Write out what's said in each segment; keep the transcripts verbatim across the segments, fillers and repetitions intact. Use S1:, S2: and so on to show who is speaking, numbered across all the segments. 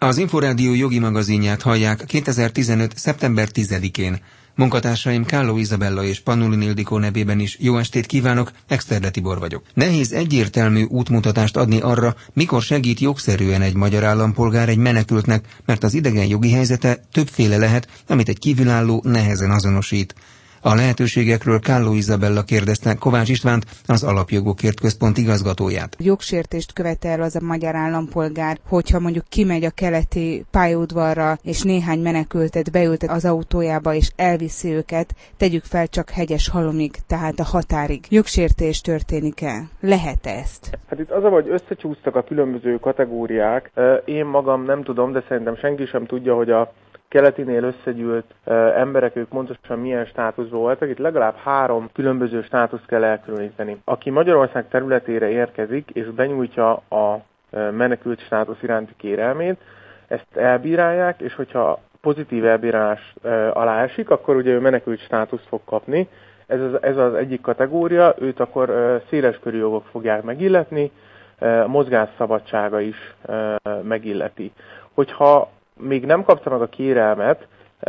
S1: Az Inforádió jogi magazinját hallják kétezer-tizenöt. szeptember tizedikén. Munkatársaim Kálló Izabella és Pannulin Ildikó nevében is jó estét kívánok, Exterde Tibor vagyok. Nehéz egyértelmű útmutatást adni arra, mikor segít jogszerűen egy magyar állampolgár egy menekültnek, mert az idegen jogi helyzete többféle lehet, amit egy kívülálló nehezen azonosít. A lehetőségekről Kálló Izabella kérdezte Kovács Istvánt, az Alapjogokért Központ igazgatóját.
S2: Jogsértést követel az a magyar állampolgár, hogyha mondjuk kimegy a keleti pályaudvarra, és néhány menekültet beültet az autójába, és elviszi őket, tegyük fel csak Hegyeshalomig, tehát a határig. Jogsértés történik-e? Lehet ezt?
S3: Hát itt az a, hogy összecsúsztak a különböző kategóriák. Én magam nem tudom, de szerintem senki sem tudja, hogy a keletinél összegyűlt uh, emberek, ők pontosan milyen státuszban voltak. Itt legalább három különböző státuszt kell elkülöníteni. Aki Magyarország területére érkezik, és benyújtja a uh, menekült státusz iránti kérelmét, ezt elbírálják, és hogyha pozitív elbírálás uh, alá esik, akkor ugye ő menekült státuszt fog kapni. Ez az, ez az egyik kategória, őt akkor uh, széleskörű jogok fogják megilletni, uh, mozgásszabadsága is uh, megilleti. Hogyha még nem kapta meg a kérelmet,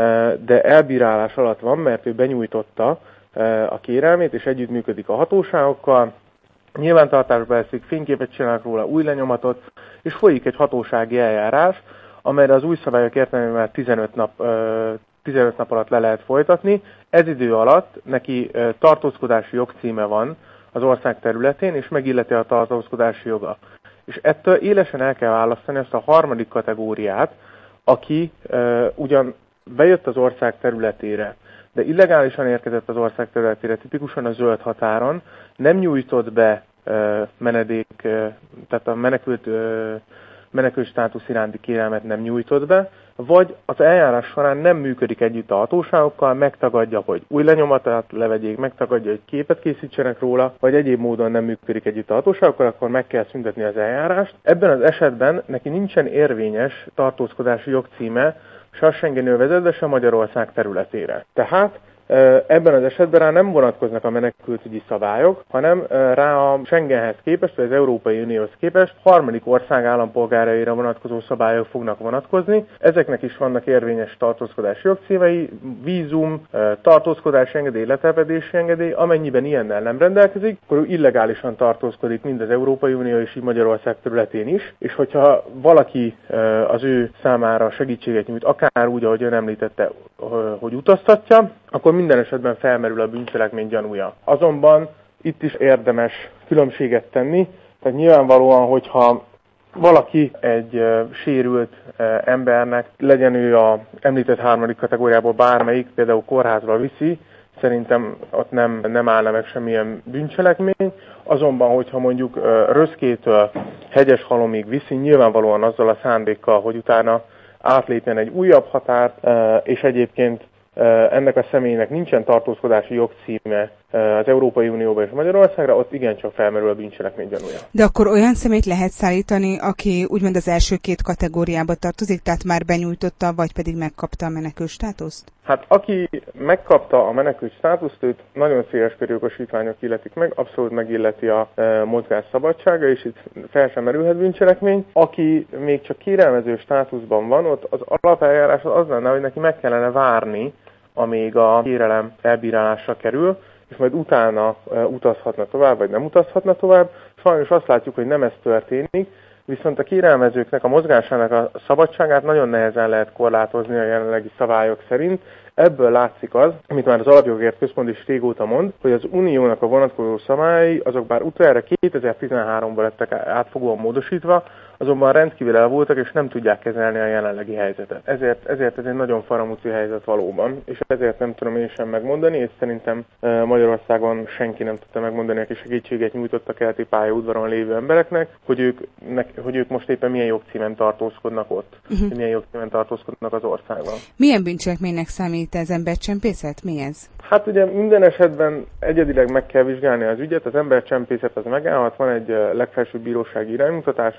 S3: de elbírálás alatt van, mert ő benyújtotta a kérelmét, és együttműködik a hatóságokkal. Nyilvántartásba eszik, fényképet csinálnak róla, új lenyomatot, és folyik egy hatósági eljárás, amelyre az új szabályok értelmében tizenöt nap, tizenöt nap alatt le lehet folytatni. Ez idő alatt neki tartózkodási jogcíme van az ország területén, és megilleti a tartózkodási joga. És ettől élesen el kell választani azt a harmadik kategóriát, aki uh, ugyan bejött az ország területére, de illegálisan érkezett az ország területére, tipikusan a zöld határon, nem nyújtott be uh, menedék, uh, tehát a menekült, uh, menekült státusz iránti kérelmet nem nyújtott be, vagy az eljárás során nem működik együtt a hatóságokkal, megtagadja, hogy új lenyomatát levegyék, megtagadja, hogy képet készítsenek róla, vagy egyéb módon nem működik együtt a hatóságokkal, akkor meg kell szüntetni az eljárást. Ebben az esetben neki nincsen érvényes tartózkodási jogcíme se a Schengeni övezetbe, se Magyarország területére. Tehát ebben az esetben rá nem vonatkoznak a menekültügyi szabályok, hanem rá a Schengenhez képest, vagy az Európai Unióhoz képest harmadik ország állampolgáraira vonatkozó szabályok fognak vonatkozni. Ezeknek is vannak érvényes tartózkodási jogcímei, vízum, tartózkodási engedély, letelepedési engedély, amennyiben ilyennel nem rendelkezik, akkor ő illegálisan tartózkodik mind az Európai Unió és így Magyarország területén is, és hogyha valaki az ő számára segítséget nyújt, akár úgy, ahogy ön említette, hogy utaztatja, akkor minden esetben felmerül a bűncselekmény gyanúja. Azonban itt is érdemes különbséget tenni, tehát nyilvánvalóan, hogyha valaki egy uh, sérült uh, embernek, legyen ő a említett harmadik kategóriából bármelyik, például kórházba viszi, szerintem ott nem, nem állna meg semmilyen bűncselekmény. Azonban, hogyha mondjuk uh, Röszkétől Hegyeshalomig viszi, nyilvánvalóan azzal a szándékkal, hogy utána átlépjen egy újabb határt, uh, és egyébként ennek a személynek nincsen tartózkodási jogcíme az Európai Unióba és Magyarországra, ott igencsak felmerül a bűncselekmény gyanúja.
S2: De akkor olyan személyt lehet szállítani, aki úgymond az első két kategóriába tartozik, tehát már benyújtotta, vagy pedig megkapta a menekült státuszt?
S3: Hát aki megkapta a menekült státuszt, őt nagyon széles körű jogosítványok illetik meg, abszolút megilleti a e, mozgás szabadsága, és itt fel sem merülhet bűncselekmény. Aki még csak kérelmező státuszban van, ott az alapeljárás az lenne, hogy neki meg kellene várni, amíg a kérelem elbírálásra kerül, és majd utána e, utazhatna tovább, vagy nem utazhatna tovább. Sajnos azt látjuk, hogy nem ez történik, viszont a kérelmezőknek a mozgásának a szabadságát nagyon nehezen lehet korlátozni a jelenlegi szabályok szerint. Ebből látszik az, amit már az Alapjogokért Központ is régóta mond, hogy az uniónak a vonatkozó szabályai, azok bár utoljára kétezer-tizenháromban lettek átfogóan módosítva, azonban rendkívül el voltak, és nem tudják kezelni a jelenlegi helyzetet. Ezért, ezért ez egy nagyon faramúci helyzet valóban, és ezért nem tudom én sem megmondani, és szerintem Magyarországon senki nem tudta megmondani, aki segítséget nyújtott a keleti pályaudvaron lévő embereknek, hogy ők, nek, hogy ők most éppen milyen jogcímen tartózkodnak ott, uh-huh. milyen jogcímen tartózkodnak az országban.
S2: Milyen bűncselekménynek számít ez, embercsempészet? Mi ez?
S3: Hát ugye minden esetben egyedileg meg kell vizsgálni az ügyet, az embercsempészet az megállhat, van egy legfelsőbb bírósági iránymutatás, amely szerint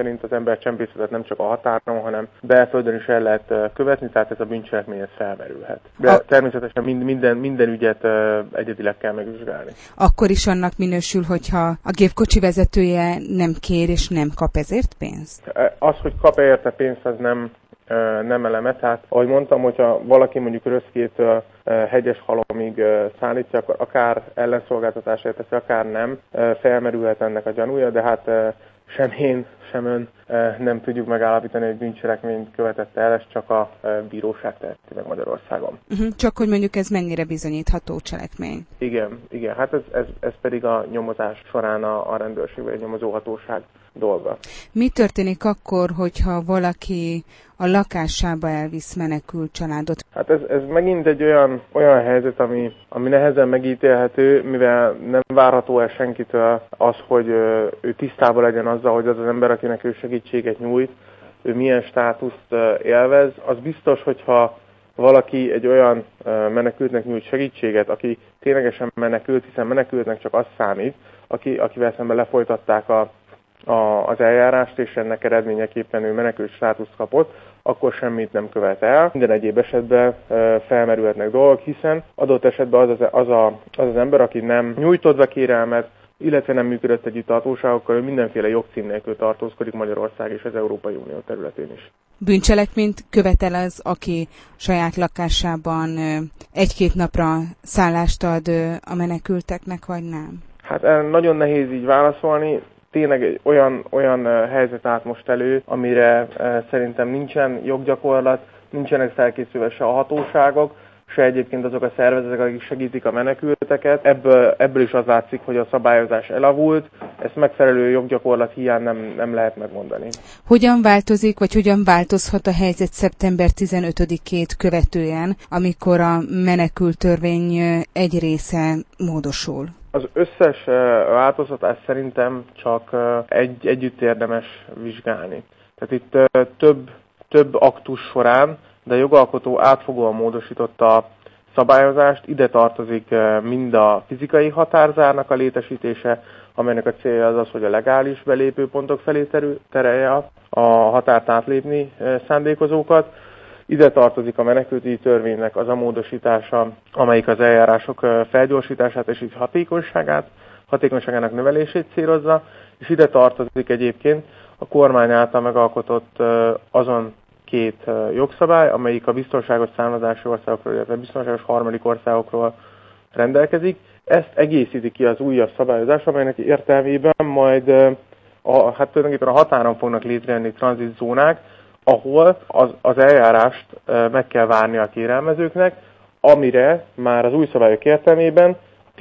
S3: szerint az embercsempészetet nem csak a határon, hanem belföldön is el lehet követni, tehát ez a bűncselekmény ez felmerülhet. De a... természetesen mind, minden, minden ügyet egyedileg kell megvizsgálni.
S2: Akkor is annak minősül, hogyha a gépkocsi vezetője nem kér és nem kap ezért pénzt?
S3: Az, hogy kap érte pénzt, az nem, nem eleme. Tehát, ahogy mondtam, hogyha valaki mondjuk Röszkétől hegyes halomig szállítja, akkor akár ellenszolgáltatásért teszi, akár nem, felmerülhet ennek a gyanúja, de hát sem én, sem ön nem tudjuk megállapítani, hogy bűncselekményt követett el, ezt csak a bíróság teheti meg Magyarországon.
S2: Uh-huh. Csak hogy mondjuk ez mennyire bizonyítható cselekmény?
S3: Igen, igen. Hát ez, ez, ez pedig a nyomozás során a, a rendőrség vagy a nyomozóhatóság dolga.
S2: Mi történik akkor, hogyha valaki a lakásába elvisz menekült családot?
S3: Hát ez, ez megint egy olyan, olyan helyzet, ami, ami nehezen megítélhető, mivel nem várható el senkitől az, hogy ő tisztában legyen azzal, hogy az az ember, akinek ő segítséget nyújt, ő milyen státuszt élvez. Az biztos, hogyha valaki egy olyan menekültnek nyújt segítséget, aki ténylegesen menekült, hiszen menekültnek csak az számít, aki, akivel szemben lefolytatták a A, az eljárást, és ennek eredményeképpen ő menekült státuszt kapott, akkor semmit nem követ el. Minden egyéb esetben e, felmerülhetnek dolgok, hiszen adott esetben az az, az, a, az az ember, aki nem nyújtott be kérelmet, illetve nem működött együtt a hatóságokkal, ő mindenféle jogcím nélkül tartózkodik Magyarország és az Európai Unió területén is.
S2: Bűncselekményt követel az, aki saját lakásában egy-két napra szállást ad a menekülteknek, vagy nem?
S3: Hát nagyon nehéz így válaszolni. Tényleg egy olyan, olyan helyzet állt most elő, amire szerintem nincsen joggyakorlat, nincsenek felkészülve se a hatóságok, se egyébként azok a szervezetek, akik segítik a menekülteket. Ebből, ebből is az látszik, hogy a szabályozás elavult, ezt megfelelő joggyakorlat hiány nem, nem lehet megmondani.
S2: Hogyan változik, vagy hogyan változhat a helyzet szeptember tizenötödikét követően, amikor a menekült törvény egy része módosul?
S3: Az összes változtatás szerintem csak egy, együtt érdemes vizsgálni. Tehát itt több, több aktus során, de a jogalkotó átfogóan módosította a szabályozást. Ide tartozik mind a fizikai határzárnak a létesítése, amelynek a célja az az, hogy a legális belépőpontok felé terelje a határt átlépni szándékozókat. Ide tartozik a menekültügyi törvénynek az a módosítása, amelyik az eljárások felgyorsítását és így hatékonyságát, hatékonyságának növelését célozza, és ide tartozik egyébként a kormány által megalkotott azon két jogszabály, amelyik a biztonságos származási országokról, illetve biztonságos harmadik országokról rendelkezik. Ezt egészíti ki az újabb szabályozás, amelynek értelmében majd a, hát tulajdonképpen a határon fognak létrejönni tranzitzónák, ahol az, az eljárást meg kell várni a kérelmezőknek, amire már az új szabályok értelmében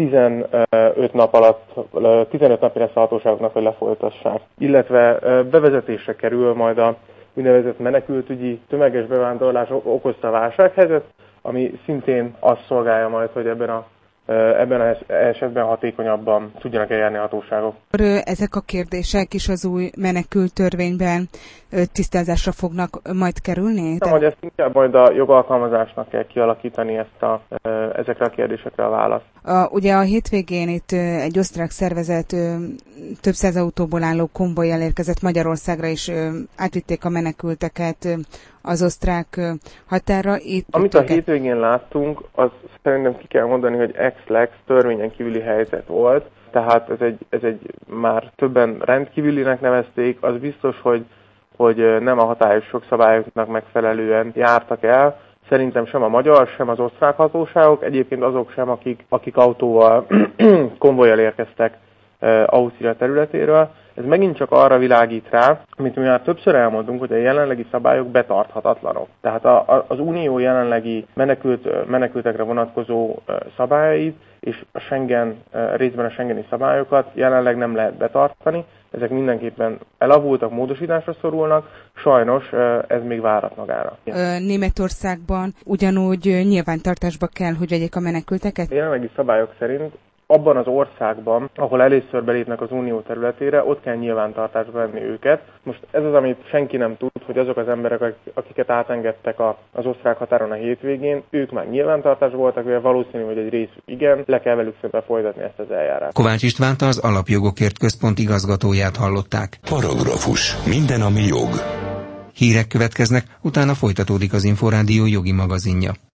S3: tizenöt nap alatt, tizenöt napi lesz a hatóságoknak, hogy lefolytassák. Illetve bevezetésre kerül majd a úgynevezett menekültügyi tömeges bevándorlás okozta válsághelyzet, ami szintén azt szolgálja majd, hogy ebben a ebben az esetben hatékonyabban tudjanak eljárni a hatóságok.
S2: Ezek a kérdések is az új menekült törvényben tisztázásra fognak majd kerülni?
S3: Nem, hogy ezt inkább majd a jogalkalmazásnak kell kialakítani ezt a, ezekre a kérdésekre a választ.
S2: A, ugye a hétvégén itt egy osztrák szervezet több száz autóból álló konvojjal érkezett Magyarországra, és átvitték a menekülteket az osztrák határra. Itt
S3: Amit a hétvégén láttunk, az szerintem ki kell mondani, hogy ex-lex törvényen kívüli helyzet volt, tehát ez egy, ez egy már többen rendkívülinek nevezték, az biztos, hogy, hogy nem a hatályos jogszabályoknak megfelelően jártak el. Szerintem sem a magyar, sem az osztrák hatóságok, egyébként azok sem, akik, akik autóval, konvojjal érkeztek Ausztria területéről. Ez megint csak arra világít rá, amit mi már többször elmondunk, hogy a jelenlegi szabályok betarthatatlanok. Tehát a, a, az Unió jelenlegi menekült, menekültekre vonatkozó szabályait és a Schengen, részben a schengeni szabályokat jelenleg nem lehet betartani. Ezek mindenképpen elavultak, módosításra szorulnak, sajnos ez még várat magára.
S2: Németországban ugyanúgy nyilvántartásba kell, hogy vegyék a menekülteket?
S3: A jelenlegi szabályok szerint abban az országban, ahol először belépnek az unió területére, ott kell nyilvántartásba venni őket. Most ez az, amit senki nem tud, hogy azok az emberek, akiket átengedtek az osztrák határon a hétvégén, ők már nyilvántartásban voltak, vagy valószínű, hogy egy részük igen, le kell velük szemben folytatni ezt az eljárást.
S1: Kovács Istvánt, az Alapjogokért Központ igazgatóját hallották.
S4: Paragrafus. Minden, ami jog.
S1: Hírek következnek, utána folytatódik az Inforádió jogi magazinja.